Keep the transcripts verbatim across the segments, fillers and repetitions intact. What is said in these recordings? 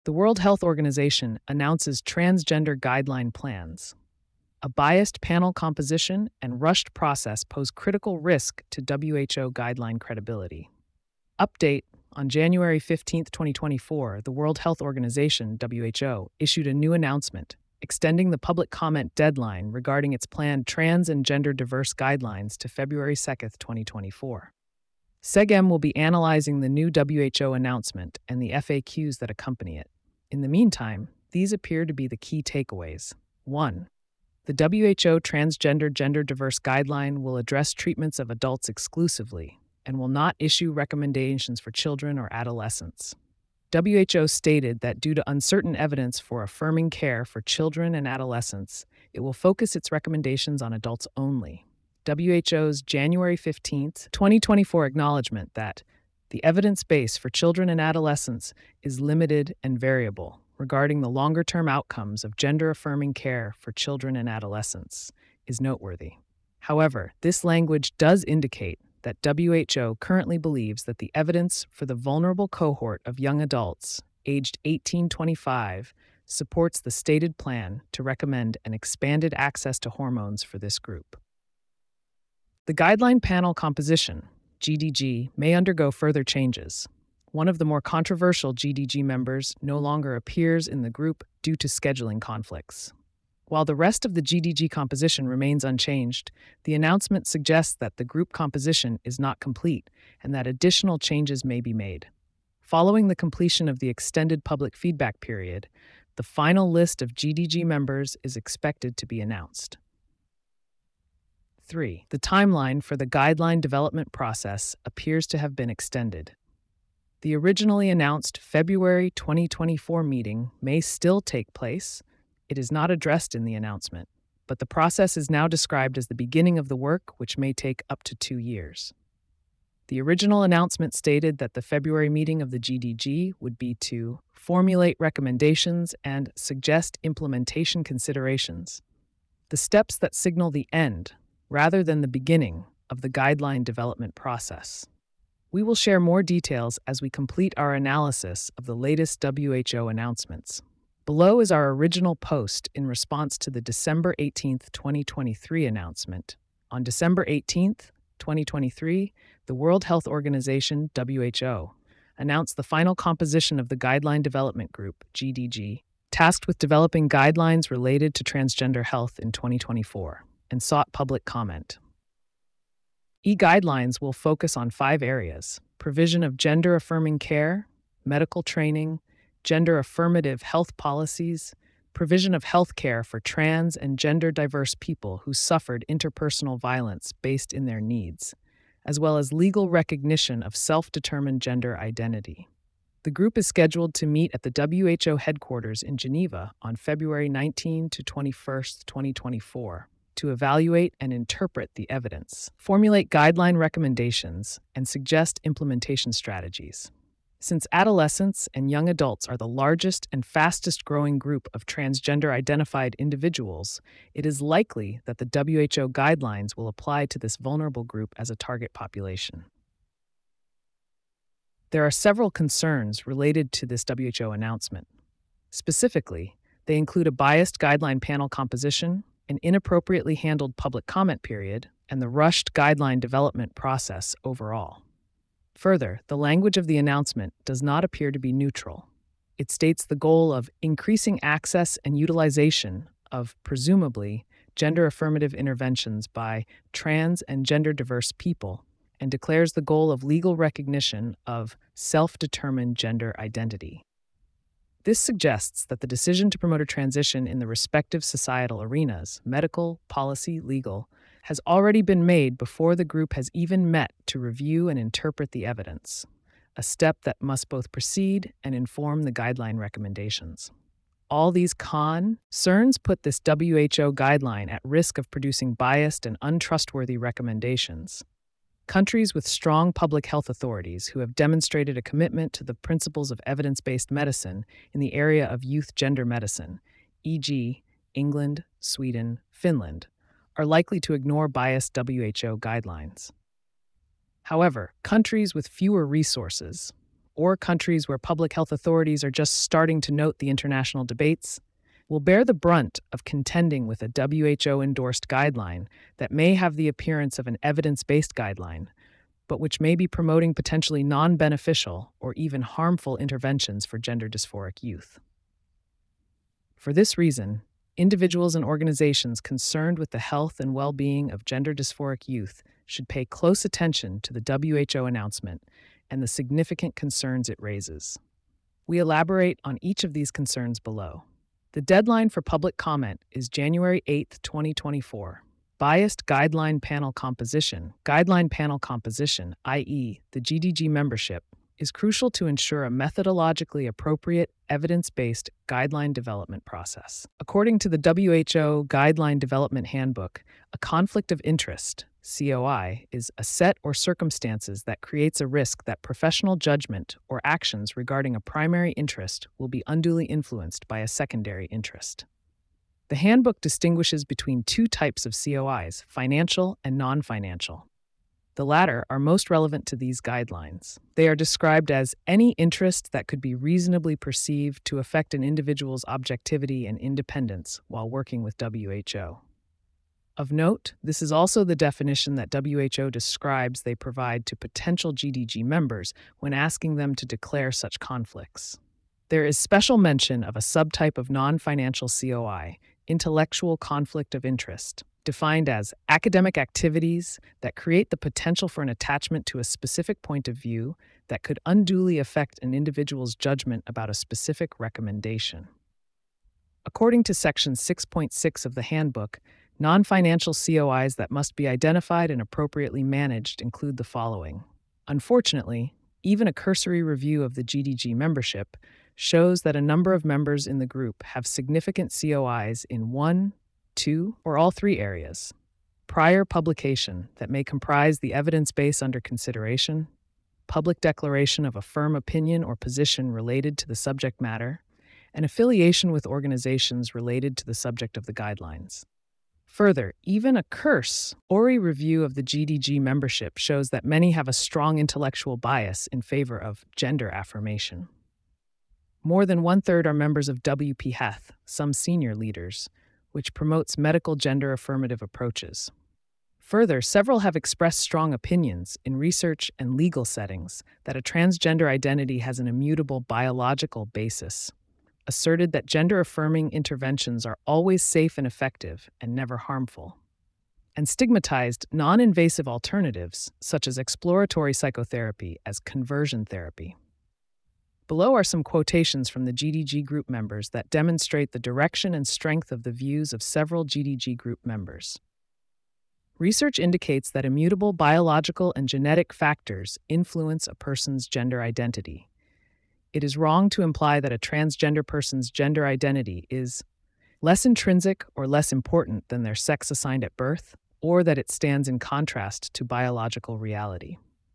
The World Health Organization announces transgender guideline plans. A biased panel composition and rushed process pose critical risk to W H O guideline credibility. Update: on January fifteenth, twenty twenty-four, the World Health Organization, W H O, issued a new announcement extending the public comment deadline regarding its planned trans and gender diverse guidelines to February second, twenty twenty-four. SEGEM will be analyzing the new W H O announcement and the F A Qs that accompany it. In the meantime, these appear to be the key takeaways. one. The W H O Transgender Gender Diverse Guideline will address treatments of adults exclusively and will not issue recommendations for children or adolescents. W H O stated that due to uncertain evidence for affirming care for children and adolescents, it will focus its recommendations on adults only. W H O's January fifteenth, twenty twenty-four acknowledgement that the evidence base for children and adolescents is limited and variable regarding the longer-term outcomes of gender-affirming care for children and adolescents is noteworthy. However, this language does indicate that W H O currently believes that the evidence for the vulnerable cohort of young adults aged eighteen to twenty-five supports the stated plan to recommend an expanded access to hormones for this group. The guideline panel composition, G D G, may undergo further changes. One of the more controversial G D G members no longer appears in the group due to scheduling conflicts. While the rest of the G D G composition remains unchanged, the announcement suggests that the group composition is not complete and that additional changes may be made. Following the completion of the extended public feedback period, the final list of G D G members is expected to be announced. three. The timeline for the guideline development process appears to have been extended. The originally announced February twenty twenty-four meeting may still take place. It is not addressed in the announcement, but the process is now described as the beginning of the work, which may take up to two years. The original announcement stated that the February meeting of the G D G would be to formulate recommendations and suggest implementation considerations, the steps that signal the end rather than the beginning of the guideline development process. We will share more details as we complete our analysis of the latest W H O announcements. Below is our original post in response to the December eighteenth, twenty twenty-three announcement. On December eighteenth, twenty twenty-three, the World Health Organization, W H O, announced the final composition of the Guideline Development Group, G D G, tasked with developing guidelines related to transgender health in twenty twenty-four, and sought public comment. E-guidelines will focus on five areas: provision of gender-affirming care, medical training, gender-affirmative health policies, provision of health care for trans and gender-diverse people who suffered interpersonal violence based in their needs, as well as legal recognition of self-determined gender identity. The group is scheduled to meet at the W H O headquarters in Geneva on February nineteenth to twenty-first, twenty twenty-four. To evaluate and interpret the evidence, formulate guideline recommendations, and suggest implementation strategies. Since adolescents and young adults are the largest and fastest growing group of transgender-identified individuals, it is likely that the W H O guidelines will apply to this vulnerable group as a target population. There are several concerns related to this W H O announcement. Specifically, they include a biased guideline panel composition, an inappropriately handled public comment period, and the rushed guideline development process overall. Further, the language of the announcement does not appear to be neutral. It states the goal of increasing access and utilization of, presumably, gender-affirmative interventions by trans and gender-diverse people, and declares the goal of legal recognition of self-determined gender identity. This suggests that the decision to promote a transition in the respective societal arenas, medical, policy, legal, has already been made before the group has even met to review and interpret the evidence, a step that must both precede and inform the guideline recommendations. All these concerns put this W H O guideline at risk of producing biased and untrustworthy recommendations. Countries with strong public health authorities who have demonstrated a commitment to the principles of evidence-based medicine in the area of youth gender medicine, for example, England, Sweden, Finland, are likely to ignore biased W H O guidelines. However, countries with fewer resources or countries where public health authorities are just starting to note the international debates, will bear the brunt of contending with a W H O-endorsed guideline that may have the appearance of an evidence-based guideline, but which may be promoting potentially non-beneficial or even harmful interventions for gender dysphoric youth. For this reason, individuals and organizations concerned with the health and well-being of gender dysphoric youth should pay close attention to the W H O announcement and the significant concerns it raises. We elaborate on each of these concerns below. The deadline for public comment is January eighth, twenty twenty-four. Biased guideline panel composition. Guideline panel composition, that is, the G D G membership, is crucial to ensure a methodologically appropriate, evidence-based guideline development process. According to the W H O Guideline Development Handbook, a conflict of interest, C O I, is a set or circumstances that creates a risk that professional judgment or actions regarding a primary interest will be unduly influenced by a secondary interest. The handbook distinguishes between two types of C O Is, financial and non-financial. The latter are most relevant to these guidelines. They are described as any interest that could be reasonably perceived to affect an individual's objectivity and independence while working with W H O. Of note, this is also the definition that W H O describes they provide to potential G D G members when asking them to declare such conflicts. There is special mention of a subtype of non-financial C O I, intellectual conflict of interest, defined as academic activities that create the potential for an attachment to a specific point of view that could unduly affect an individual's judgment about a specific recommendation. According to Section six point six of the handbook, non-financial C O Is that must be identified and appropriately managed include the following. Unfortunately, even a cursory review of the G D G membership shows that a number of members in the group have significant C O Is in one, two, or all three areas. Prior publication that may comprise the evidence base under consideration, public declaration of a firm opinion or position related to the subject matter, and affiliation with organizations related to the subject of the guidelines. Further, even a curse or a review of the G D G membership shows that many have a strong intellectual bias in favor of gender affirmation. More than one-third are members of W P H E H, some senior leaders, which promotes medical gender affirmative approaches. Further, several have expressed strong opinions in research and legal settings that a transgender identity has an immutable biological basis, asserted that gender-affirming interventions are always safe and effective and never harmful, and stigmatized non-invasive alternatives such as exploratory psychotherapy as conversion therapy. Below are some quotations from the G D G group members that demonstrate the direction and strength of the views of several G D G group members. Research indicates that immutable biological and genetic factors influence a person's gender identity. It is wrong to imply that a transgender person's gender identity is less intrinsic or less important than their sex assigned at birth, or that it stands in contrast to biological reality.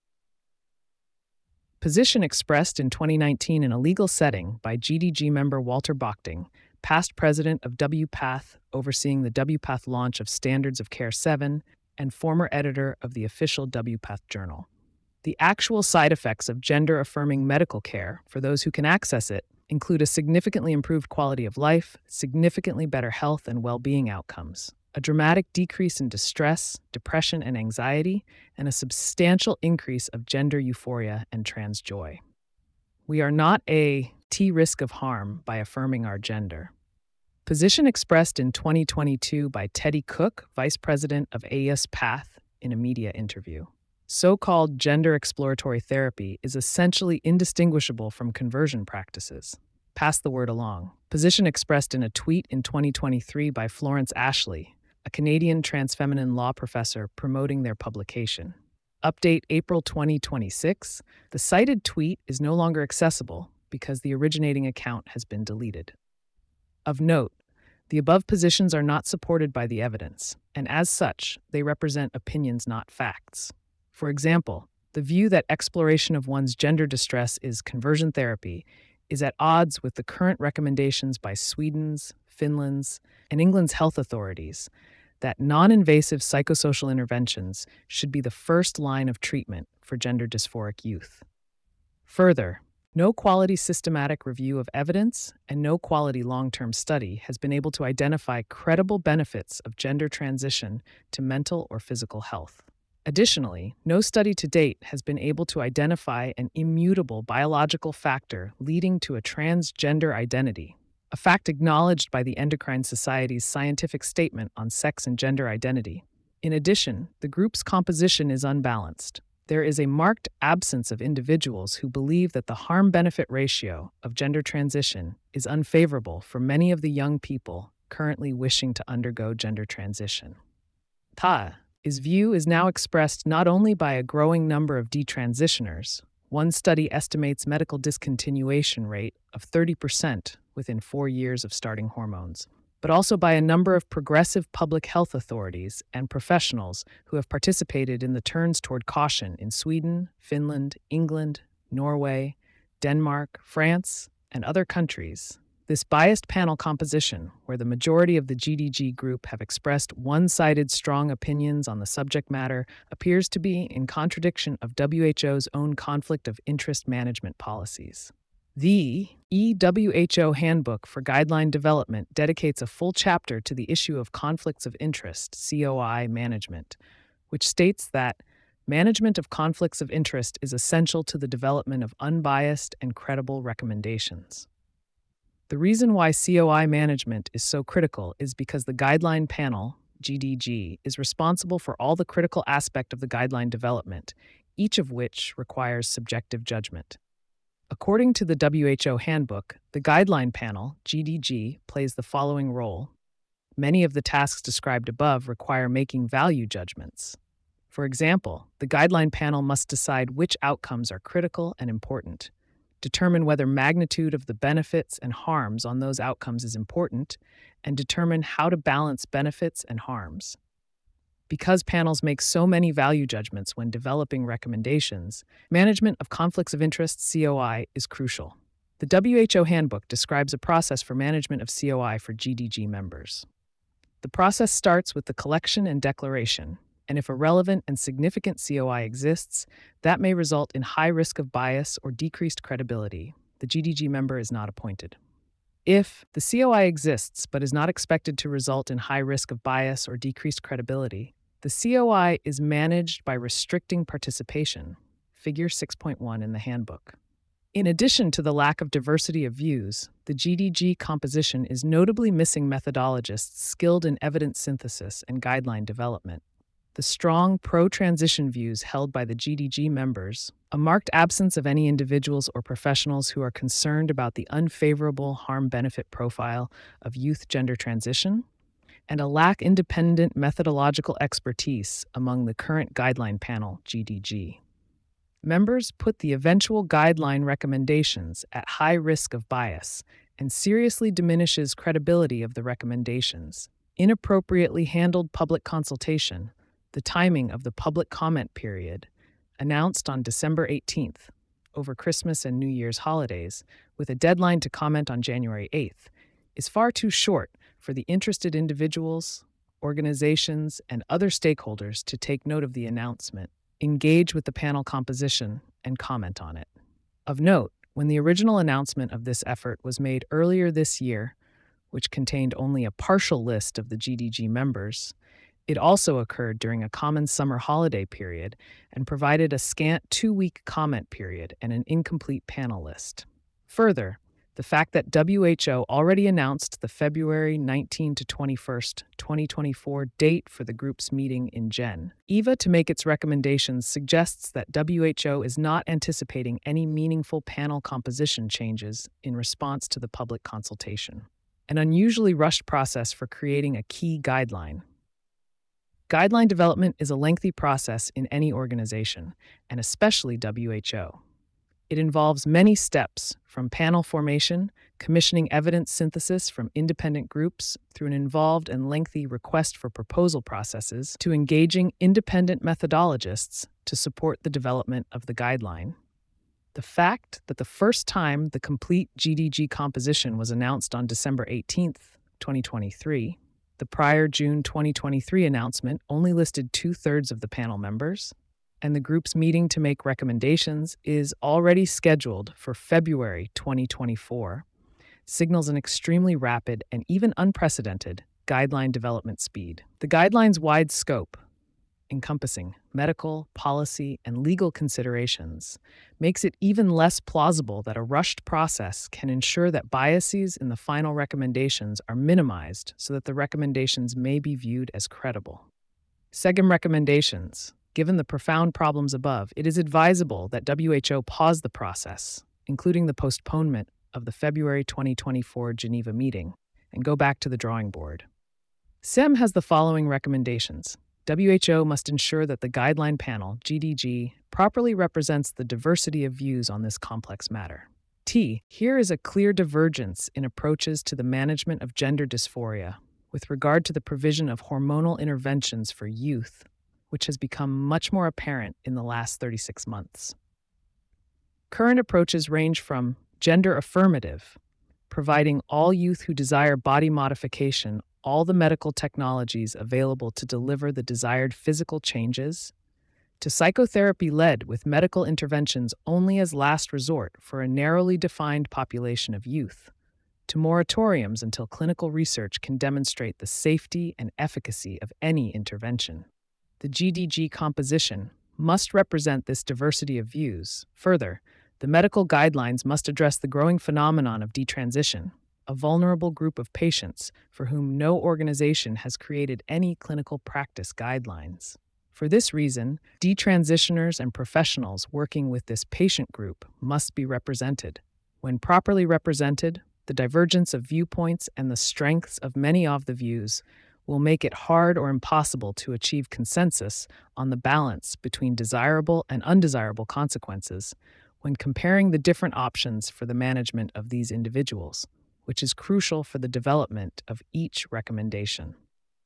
Position expressed in twenty nineteen in a legal setting by G D G member Walter Bochting, past president of W P A T H, overseeing the W P A T H launch of Standards of Care seven, and former editor of the official W P A T H journal. The actual side effects of gender-affirming medical care, for those who can access it, include a significantly improved quality of life, significantly better health and well-being outcomes, a dramatic decrease in distress, depression, and anxiety, and a substantial increase of gender euphoria and trans joy. We are not a T risk of harm by affirming our gender. Position expressed in twenty twenty-two by Teddy Cook, vice president of A S P A T H, in a media interview. So-called gender exploratory therapy is essentially indistinguishable from conversion practices. Pass the word along. Position expressed in a tweet in twenty twenty-three by Florence Ashley, a Canadian transfeminine law professor promoting their publication. Update April twenty twenty-six. The cited tweet is no longer accessible because the originating account has been deleted. Of note, the above positions are not supported by the evidence, and as such, they represent opinions, not facts. For example, the view that exploration of one's gender distress is conversion therapy is at odds with the current recommendations by Sweden's, Finland's, and England's health authorities that non-invasive psychosocial interventions should be the first line of treatment for gender dysphoric youth. Further, No quality systematic review of evidence and no quality long-term study has been able to identify credible benefits of gender transition to mental or physical health. Additionally, no study to date has been able to identify an immutable biological factor leading to a transgender identity, a fact acknowledged by the Endocrine Society's scientific statement on sex and gender identity. In addition, the group's composition is unbalanced. There is a marked absence of individuals who believe that the harm-benefit ratio of gender transition is unfavorable for many of the young people currently wishing to undergo gender transition. Ta His view is now expressed not only by a growing number of detransitioners. One study estimates medical discontinuation rate of thirty percent within four years of starting hormones, but also by a number of progressive public health authorities and professionals who have participated in the turns toward caution in Sweden, Finland, England, Norway, Denmark, France, and other countries. This biased panel composition, where the majority of the G D G group have expressed one-sided strong opinions on the subject matter, appears to be in contradiction of W H O's own conflict of interest management policies. The E W H O Handbook for Guideline Development dedicates a full chapter to the issue of conflicts of interest, C O I management, which states that management of conflicts of interest is essential to the development of unbiased and credible recommendations. The reason why C O I management is so critical is because the Guideline Panel, G D G, is responsible for all the critical aspect of the guideline development, each of which requires subjective judgment. According to the W H O Handbook, the Guideline Panel, G D G, plays the following role. Many of the tasks described above require making value judgments. For example, the Guideline Panel must decide which outcomes are critical and important, determine whether magnitude of the benefits and harms on those outcomes is important, and determine how to balance benefits and harms. Because panels make so many value judgments when developing recommendations, management of conflicts of interest, C O I, is crucial. The W H O Handbook describes a process for management of C O I for G D G members. The process starts with the collection and declaration, and if a relevant and significant C O I exists, that may result in high risk of bias or decreased credibility. The G D G member is not appointed. If the C O I exists but is not expected to result in high risk of bias or decreased credibility, the C O I is managed by restricting participation, Figure six point one in the handbook. In addition to the lack of diversity of views, the G D G composition is notably missing methodologists skilled in evidence synthesis and guideline development. The strong pro-transition views held by the G D G members, a marked absence of any individuals or professionals who are concerned about the unfavorable harm-benefit profile of youth gender transition, and a lack independent methodological expertise among the current guideline panel, G D G. Members put the eventual guideline recommendations at high risk of bias and seriously diminishes credibility of the recommendations. Inappropriately handled public consultation, the timing of the public comment period, announced on December eighteenth, over Christmas and New Year's holidays, with a deadline to comment on January eighth, is far too short for the interested individuals, organizations, and other stakeholders to take note of the announcement, engage with the panel composition, and comment on it. Of note, when the original announcement of this effort was made earlier this year, which contained only a partial list of the G D G members, it also occurred during a common summer holiday period and provided a scant two-week comment period and an incomplete panel list. Further, the fact that W H O already announced the February nineteenth to twenty-first, twenty twenty-four date for the group's meeting in Geneva to make its recommendations suggests that W H O is not anticipating any meaningful panel composition changes in response to the public consultation. An unusually rushed process for creating a key guideline. Guideline development is a lengthy process in any organization, and especially W H O. It involves many steps, from panel formation, commissioning evidence synthesis from independent groups, through an involved and lengthy request for proposal processes, to engaging independent methodologists to support the development of the guideline. The fact that the first time the complete G D G composition was announced on December eighteenth, twenty twenty-three, the prior June twenty twenty-three announcement only listed two-thirds of the panel members, and the group's meeting to make recommendations is already scheduled for February twenty twenty-four, signals an extremely rapid and even unprecedented guideline development speed. The guideline's wide scope, encompassing medical, policy, and legal considerations, makes it even less plausible that a rushed process can ensure that biases in the final recommendations are minimized so that the recommendations may be viewed as credible. SEGIM recommendations. Given the profound problems above, it is advisable that W H O pause the process, including the postponement of the February twenty twenty-four Geneva meeting, and go back to the drawing board. S E M has the following recommendations. W H O must ensure that the guideline panel, G D G, properly represents the diversity of views on this complex matter. T. Here is a clear divergence in approaches to the management of gender dysphoria with regard to the provision of hormonal interventions for youth, which has become much more apparent in the last thirty-six months. Current approaches range from gender affirmative, providing all youth who desire body modification all the medical technologies available to deliver the desired physical changes, to psychotherapy led with medical interventions only as last resort for a narrowly defined population of youth, to moratoriums until clinical research can demonstrate the safety and efficacy of any intervention. The G D G composition must represent this diversity of views. Further, the medical guidelines must address the growing phenomenon of detransition, a vulnerable group of patients for whom no organization has created any clinical practice guidelines. For this reason, detransitioners and professionals working with this patient group must be represented. When properly represented, the divergence of viewpoints and the strengths of many of the views will make it hard or impossible to achieve consensus on the balance between desirable and undesirable consequences when comparing the different options for the management of these individuals, which is crucial for the development of each recommendation.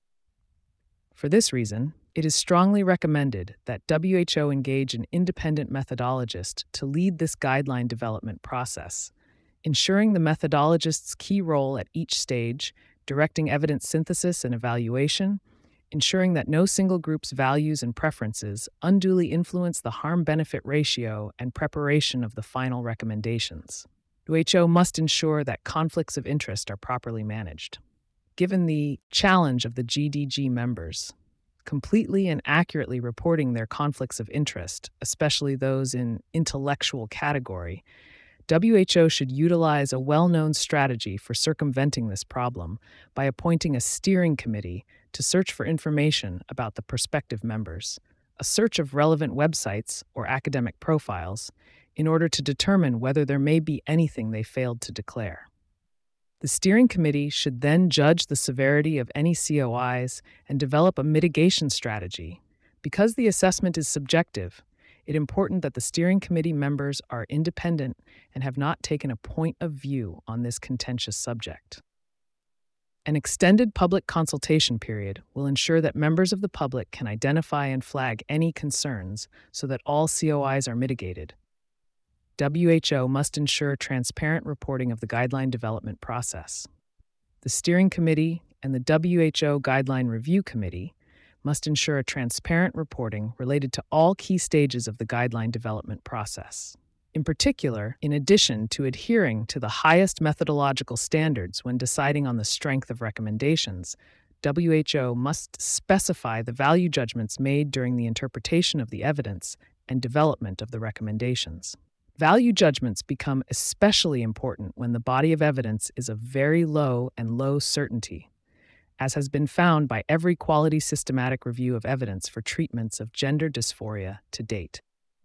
For this reason, it is strongly recommended that W H O engage an independent methodologist to lead this guideline development process, ensuring the methodologist's key role at each stage, directing evidence synthesis and evaluation, ensuring that no single group's values and preferences unduly influence the harm-benefit ratio and preparation of the final recommendations. W H O must ensure that conflicts of interest are properly managed. Given the challenge of the G D G members, completely and accurately reporting their conflicts of interest, especially those in intellectual category, W H O should utilize a well-known strategy for circumventing this problem by appointing a steering committee to search for information about the prospective members, a search of relevant websites or academic profiles, in order to determine whether there may be anything they failed to declare. The steering committee should then judge the severity of any C O Is and develop a mitigation strategy. Because the assessment is subjective, it is important that the steering committee members are independent and have not taken a point of view on this contentious subject. An extended public consultation period will ensure that members of the public can identify and flag any concerns so that all C O Is are mitigated. W H O must ensure transparent reporting of the guideline development process. The steering committee and the W H O Guideline Review Committee must ensure a transparent reporting related to all key stages of the guideline development process. In particular, in addition to adhering to the highest methodological standards when deciding on the strength of recommendations, W H O must specify the value judgments made during the interpretation of the evidence and development of the recommendations. Value judgments become especially important when the body of evidence is of very low and low certainty, as has been found by every quality systematic review of evidence for treatments of gender dysphoria to date.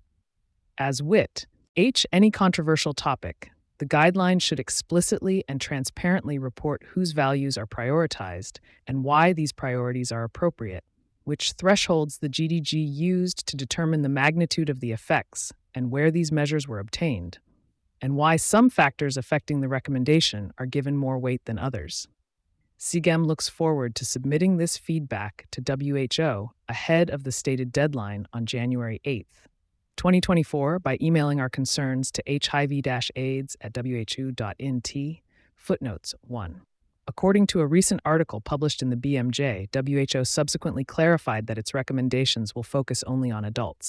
As wit, H any controversial topic, the guidelines should explicitly and transparently report whose values are prioritized and why these priorities are appropriate, which thresholds the G D G used to determine the magnitude of the effects and where these measures were obtained, and why some factors affecting the recommendation are given more weight than others. S E G E M looks forward to submitting this feedback to W H O ahead of the stated deadline on January eighth, twenty twenty-four by emailing our concerns to h i v dash aids at w h o dot n t. Footnotes one. According to a recent article published in the B M J, W H O subsequently clarified that its recommendations will focus only on adults.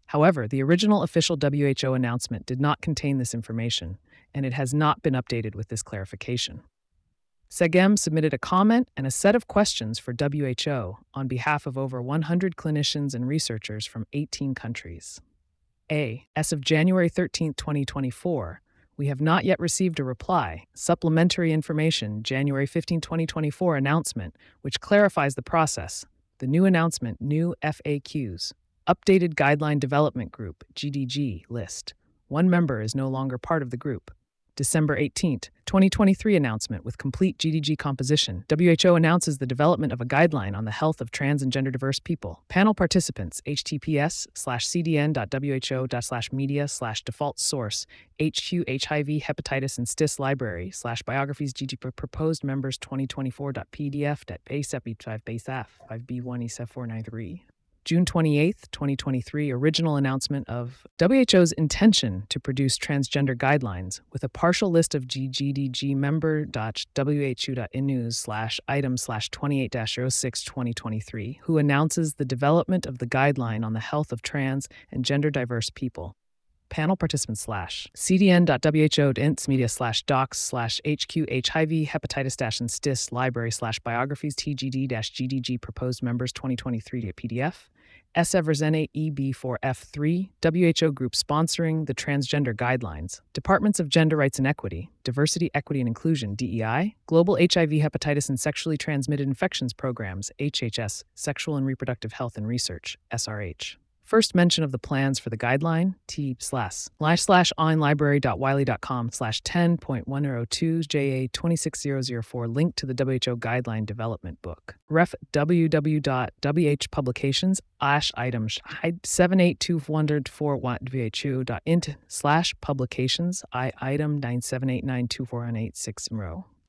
However, the original official W H O announcement did not contain this information, and it has not been updated with this clarification. SEGEM submitted a comment and a set of questions for W H O on behalf of over one hundred clinicians and researchers from eighteen countries. A. As of January thirteenth, twenty twenty-four, we have not yet received a reply. Supplementary information, January fifteenth, twenty twenty-four announcement, which clarifies the process. The new announcement, new F A Qs. Updated Guideline Development Group, G D G, list. One member is no longer part of the group. December eighteenth, twenty twenty-three announcement with complete G D G composition. W H O announces the development of a guideline on the health of trans and gender diverse people. Panel participants, https slash cdn.who slash media slash default source, HQ HIV hepatitis and stis library slash biographies G D G proposed members twenty twenty-four.pdf.basep five basaf five b one e s f four ninety-three. June twenty-eighth, twenty twenty-three, original announcement of W H O's intention to produce transgender guidelines with a partial list of G D G member.whu.innews slash item slash twenty-eight dash oh six twenty twenty-three, who announces the development of the guideline on the health of trans and gender diverse people. Panel participants slash cdn.who.ints slash docs slash hq hiv hepatitis dash and stis library slash biographies tgd dash gdg proposed members twenty twenty-three P D F. S. Eversene E B four F three, W H O Group sponsoring the transgender guidelines, Departments of Gender Rights and Equity, Diversity, Equity and Inclusion, D E I, Global H I V Hepatitis and Sexually Transmitted Infections Programs, H H S, Sexual and Reproductive Health and Research, S R H. First mention of the plans for the guideline, T slash slash slash onlibrary.wiley.com slash ten point one oh two J A twenty-six thousand four, link to the W H O Guideline Development Book. Ref www.whpublications slash items seven eight two one zero four who.int slash publications I item nine seven eight nine two four one eight six zero.